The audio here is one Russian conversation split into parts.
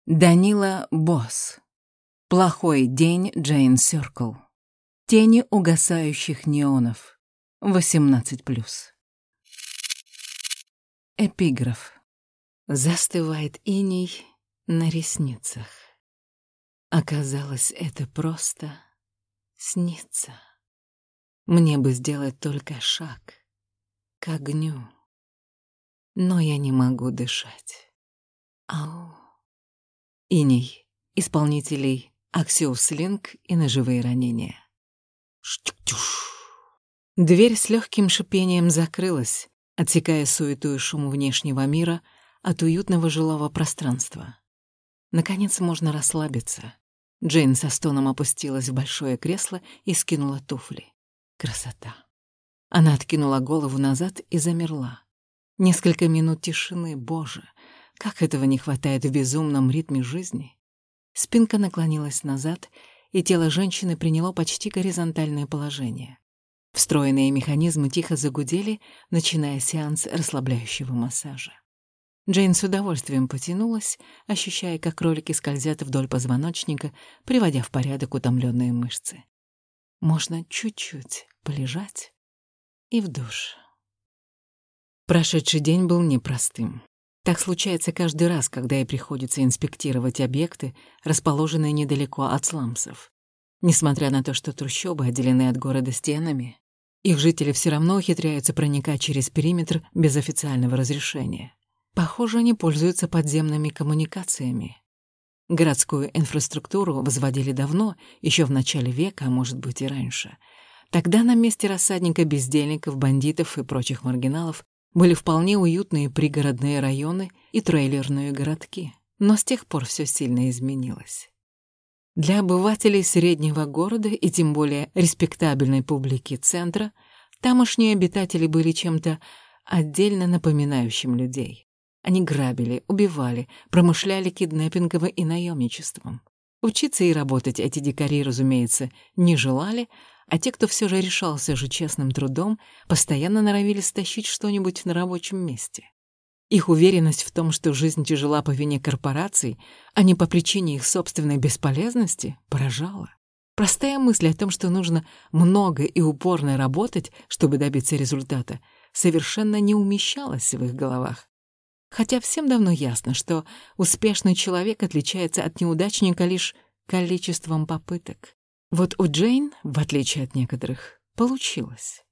Данила Босс. Плохой день Джейн Сёркл. Тени угасающих неонов. 18+. Эпиграф. Застывает иней на ресницах. Оказалось, это просто снится. Мне бы сделать только шаг к огню, но я не могу дышать. Ау. Иней. Исполнителей Axios Link и ножевые ранения. Штюк-тюш. Дверь с легким шипением закрылась, отсекая суету и шум внешнего мира от уютного жилого пространства. Наконец можно расслабиться. Джейн со стоном опустилась в большое кресло и скинула туфли. Красота. Она откинула голову назад и замерла. Несколько минут тишины, боже, как этого не хватает в безумном ритме жизни. Спинка наклонилась назад, и тело женщины приняло почти горизонтальное положение. Встроенные механизмы тихо загудели, начиная сеанс расслабляющего массажа. Джейн с удовольствием потянулась, ощущая, как кролики скользят вдоль позвоночника, приводя в порядок утомленные мышцы. Можно чуть-чуть полежать и в душ. Прошедший день был непростым. Так случается каждый раз, когда ей приходится инспектировать объекты, расположенные недалеко от сламсов. Несмотря на то, что трущобы отделены от города стенами, их жители все равно ухитряются проникать через периметр без официального разрешения. Похоже, они пользуются подземными коммуникациями. Городскую инфраструктуру возводили давно, еще в начале века, а может быть и раньше. Тогда на месте рассадника бездельников, бандитов и прочих маргиналов были вполне уютные пригородные районы и трейлерные городки. Но с тех пор все сильно изменилось. Для обывателей среднего города и тем более респектабельной публики центра тамошние обитатели были чем-то отдельно напоминающим людей. Они грабили, убивали, промышляли киднеппингом и наемничеством. Учиться и работать эти дикари, разумеется, не желали, а те, кто все же решался же честным трудом, постоянно норовили стащить что-нибудь на рабочем месте. Их уверенность в том, что жизнь тяжела по вине корпораций, а не по причине их собственной бесполезности, поражала. Простая мысль о том, что нужно много и упорно работать, чтобы добиться результата, совершенно не умещалась в их головах. Хотя всем давно ясно, что успешный человек отличается от неудачника лишь количеством попыток. Вот у Джейн, в отличие от некоторых, получилось.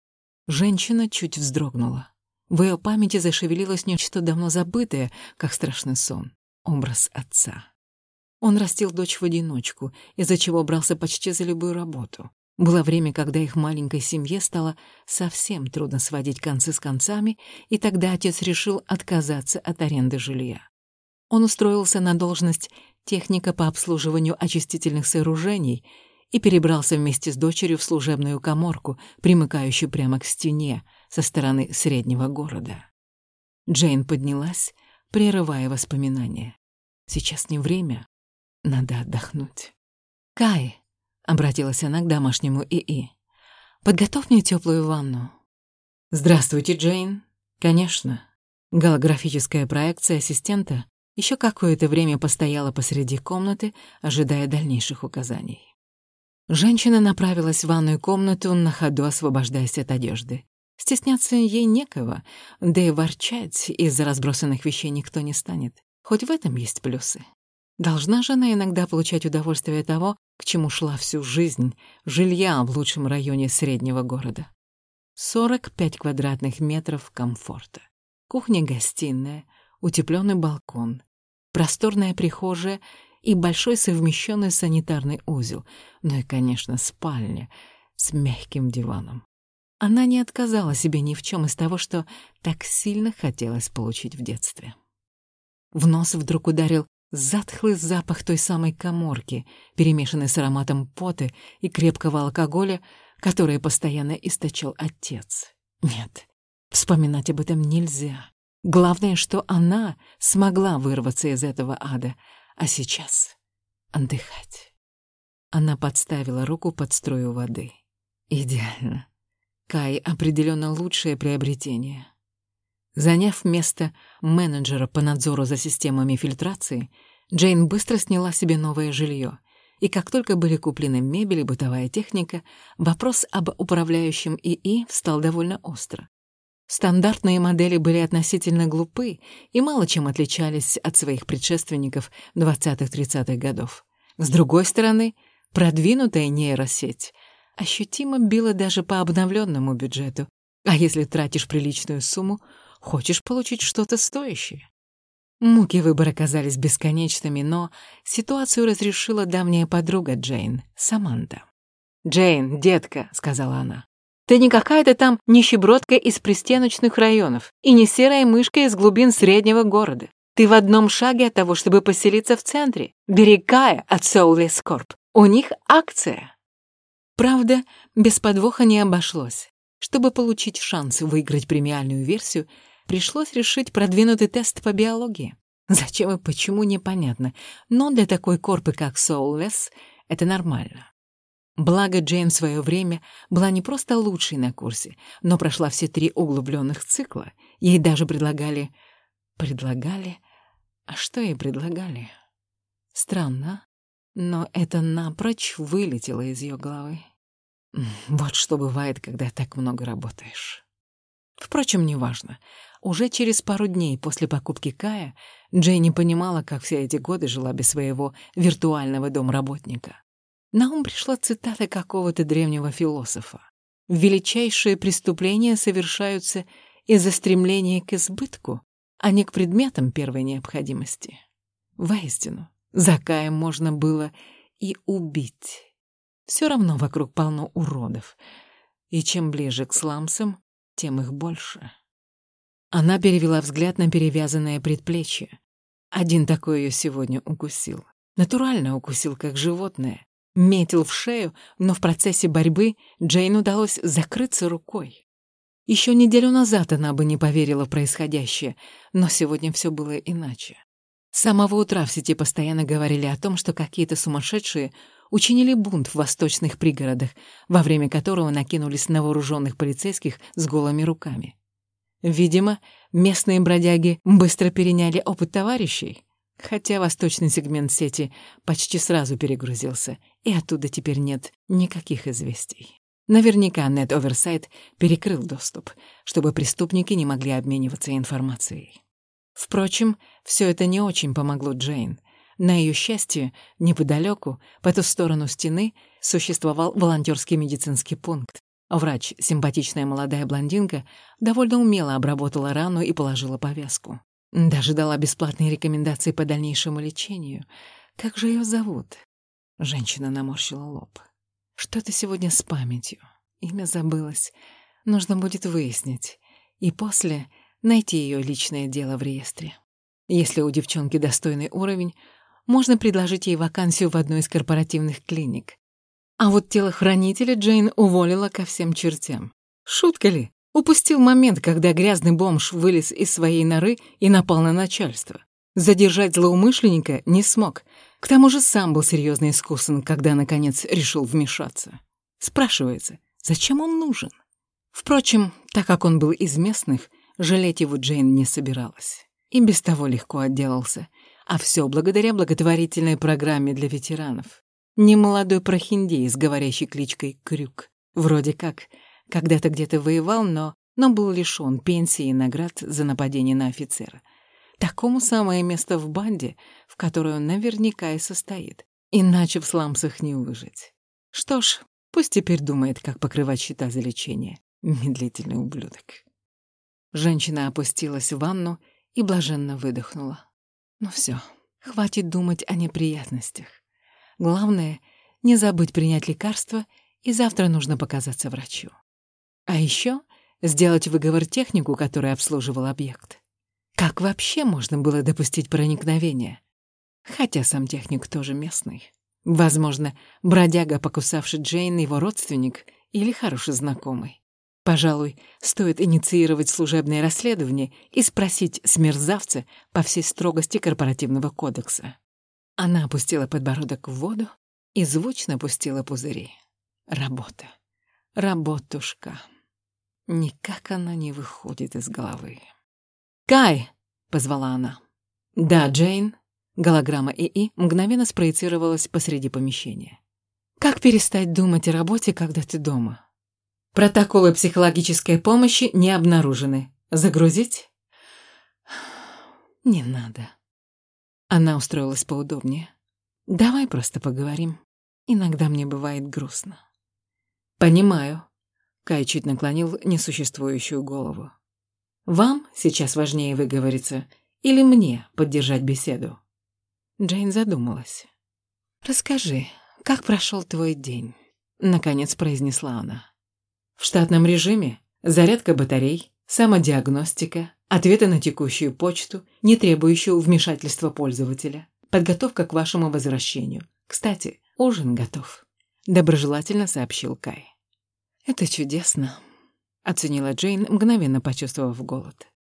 Женщина чуть вздрогнула. В ее памяти зашевелилось нечто давно забытое, как страшный сон. Образ отца. Он растил дочь в одиночку, из-за чего брался почти за любую работу. Было время, когда их маленькой семье стало совсем трудно сводить концы с концами, и тогда отец решил отказаться от аренды жилья. Он устроился на должность техника по обслуживанию очистительных сооружений и перебрался вместе с дочерью в служебную каморку, примыкающую прямо к стене со стороны среднего города. Джейн поднялась, прерывая воспоминания. Сейчас не время, надо отдохнуть. «Кай», — обратилась она к домашнему ИИ, — «подготовь мне теплую ванну». «Здравствуйте, Джейн». «Конечно». Голографическая проекция ассистента еще какое-то время постояла посреди комнаты, ожидая дальнейших указаний. Женщина направилась в ванную комнату, на ходу освобождаясь от одежды. Стесняться ей некого, да и ворчать из-за разбросанных вещей никто не станет. Хоть в этом есть плюсы. Должна же она иногда получать удовольствие от того, к чему шла всю жизнь, жилья в лучшем районе среднего города. 45 квадратных метров комфорта. Кухня-гостиная, утеплённый балкон, просторная прихожая и большой совмещенный санитарный узел, ну и, конечно, спальня с мягким диваном. Она не отказала себе ни в чем из того, что так сильно хотелось получить в детстве. В нос вдруг ударил затхлый запах той самой каморки, перемешанный с ароматом пота и крепкого алкоголя, который постоянно источал отец. Нет, вспоминать об этом нельзя. Главное, что она смогла вырваться из этого ада, а сейчас отдыхать. Она подставила руку под струю воды. Идеально. Кай определенно лучшее приобретение. Заняв место менеджера по надзору за системами фильтрации, Джейн быстро сняла себе новое жилье, и как только были куплены мебель и бытовая техника, вопрос об управляющем ИИ встал довольно остро. Стандартные модели были относительно глупы и мало чем отличались от своих предшественников 20-30-х годов. С другой стороны, продвинутая нейросеть ощутимо била даже по обновленному бюджету, а если тратишь приличную сумму, хочешь получить что-то стоящее. Муки выбора казались бесконечными, но ситуацию разрешила давняя подруга Джейн, Саманта. «Джейн, детка», — сказала она, — «ты не какая-то там нищебродка из пристеночных районов и не серая мышка из глубин среднего города. Ты в одном шаге от того, чтобы поселиться в центре. Бери Кая от Soulless Corp. У них акция». Правда, без подвоха не обошлось. Чтобы получить шанс выиграть премиальную версию, пришлось решить продвинутый тест по биологии. Зачем и почему, непонятно, но для такой корпы, как Soulless, это нормально. Благо, Джейн в свое время была не просто лучшей на курсе, но прошла все 3 углубленных цикла. Ей даже предлагали... А что ей предлагали? Странно, но это напрочь вылетело из ее головы. Вот что бывает, когда так много работаешь. Впрочем, неважно. Уже через пару дней после покупки Кая Джейн не понимала, как все эти годы жила без своего виртуального домработника. На ум пришла цитата какого-то древнего философа. «Величайшие преступления совершаются из-за стремления к избытку, а не к предметам первой необходимости». Воистину, за Каем можно было и убить. Все равно вокруг полно уродов, и чем ближе к сламсам, тем их больше. Она перевела взгляд на перевязанное предплечье. Один такой ее сегодня укусил. Натурально укусил, как животное. Метил в шею, но в процессе борьбы Джейн удалось закрыться рукой. Еще неделю назад она бы не поверила в происходящее, но сегодня все было иначе. С самого утра в сети постоянно говорили о том, что какие-то сумасшедшие учинили бунт в восточных пригородах, во время которого накинулись на вооруженных полицейских с голыми руками. Видимо, местные бродяги быстро переняли опыт товарищей, хотя восточный сегмент сети почти сразу перегрузился, и оттуда теперь нет никаких известий. Наверняка Net Oversight перекрыл доступ, чтобы преступники не могли обмениваться информацией. Впрочем, все это не очень помогло Джейн. На ее счастье, неподалеку, по ту сторону стены, существовал волонтерский медицинский пункт. Врач, симпатичная молодая блондинка, довольно умело обработала рану и положила повязку. Даже дала бесплатные рекомендации по дальнейшему лечению. Как же ее зовут? Женщина наморщила лоб. Что-то сегодня с памятью. Имя забылось. Нужно будет выяснить. И после найти ее личное дело в реестре. Если у девчонки достойный уровень, можно предложить ей вакансию в одной из корпоративных клиник. А вот телохранителя Джейн уволила ко всем чертям. Шутка ли? Упустил момент, когда грязный бомж вылез из своей норы и напал на начальство. Задержать злоумышленника не смог. К тому же сам был серьезно искусан, когда, наконец, решил вмешаться. Спрашивается, зачем он нужен? Впрочем, так как он был из местных, жалеть его Джейн не собиралась. И без того легко отделался. А все благодаря благотворительной программе для ветеранов. Немолодой прохиндей с говорящей кличкой Крюк. Вроде как, когда-то где-то воевал, но был лишён пенсии и наград за нападение на офицера. Такому самое место в банде, в которой он наверняка и состоит. Иначе в сламсах не выжить. Что ж, пусть теперь думает, как покрывать счета за лечение. Медлительный ублюдок. Женщина опустилась в ванну и блаженно выдохнула. Ну все, хватит думать о неприятностях. Главное, не забыть принять лекарство, и завтра нужно показаться врачу. А еще сделать выговор технику, который обслуживал объект. Как вообще можно было допустить проникновение? Хотя сам техник тоже местный. Возможно, бродяга, покусавший Джейн, его родственник или хороший знакомый. Пожалуй, стоит инициировать служебное расследование и спросить с мерзавца по всей строгости корпоративного кодекса. Она опустила подбородок в воду и звучно пустила пузыри. Работа. Работушка. Никак она не выходит из головы. «Кай!» — позвала она. «Да, Джейн?» Голограмма ИИ мгновенно спроецировалась посреди помещения. Как перестать думать о работе, когда ты дома? Протоколы психологической помощи не обнаружены. Загрузить? Не надо. Она устроилась поудобнее. Давай просто поговорим. Иногда мне бывает грустно. Понимаю. Кай чуть наклонил несуществующую голову. Вам сейчас важнее выговориться или мне поддержать беседу? Джейн задумалась. Расскажи, как прошел твой день? Наконец произнесла она. В штатном режиме зарядка батарей, самодиагностика, ответы на текущую почту, не требующую вмешательства пользователя, подготовка к вашему возвращению. Кстати, ужин готов, доброжелательно сообщил Кай. Это чудесно, оценила Джейн, мгновенно почувствовав голод.